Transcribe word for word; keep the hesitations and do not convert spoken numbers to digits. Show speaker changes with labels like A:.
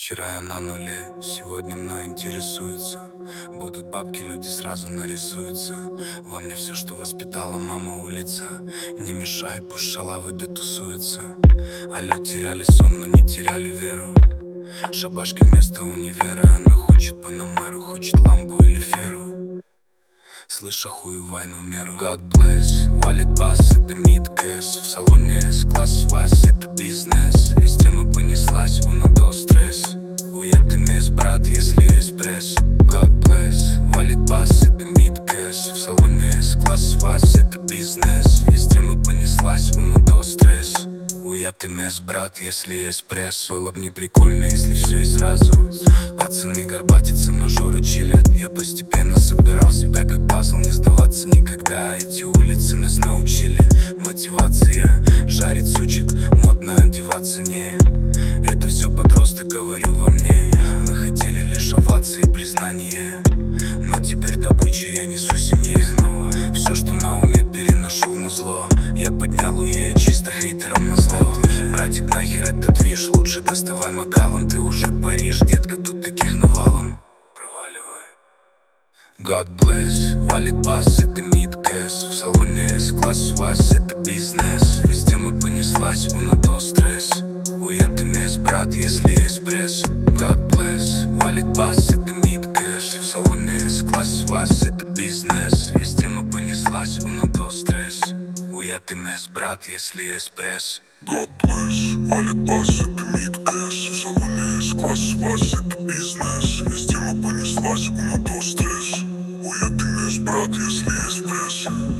A: Вчера я на нуле, сегодня мной интересуются. Будут бабки, люди сразу нарисуются. Во мне все, что воспитала мама улица. Не мешай, пусть шалавы дотусуются. Алло, теряли сон, но не теряли веру. Шабашка вместо универа. Она хочет панамеру, хочет ламбу или феру. Слышь, охуевай на меру. God bless, валит бас, это мид-кэс. В салоне S-класс, вас, это бизнес. Из темы понеслась, уна до стресс. Уед мес, брат, если эспресс. God bless, валит бас, это мид-кэс. В салоне S-класс, вас, это бизнес. Из темы понеслась, уна до стресс. Уед мес, брат, если эспресс. Было б не прикольно, если все и сразу. Пацаны горбатятся, но жоры чилят. Я постепенно собирал себя как пазл. Не сдаваться никогда, эти улицы нас научили. Мотивация, жарит сучек, модно одеваться не. Это все подросток, говорю во мне. Мы хотели лишь овации и признание. Но теперь добычу я несу семье. Все, что на уме, переношу на зло. Я поднял уе, чисто хейтером на зло. Братик, нахер этот движ, лучше доставай макалом. Ты уже Париж, детка, тут таких навалом. Проваливай. God bless, валит бас, это мид-кэс. В салоне S-класс, вас, это бизнес. Везде мы понеслась, уна до стресс. Уед мес, брат, если эспресс. God bless, валит бас, это мид-кэс. В салоне S-класс, вас, это бизнес. Везде мы понеслась, уна до стресс. Уед мес, брат, если эспресс.
B: God bless, валит бас, это мид-кэс. В салоне S-класс, вас, это бизнес. Везде мы понеслась, уна до стресс. Уед мес, брат, если эспресс.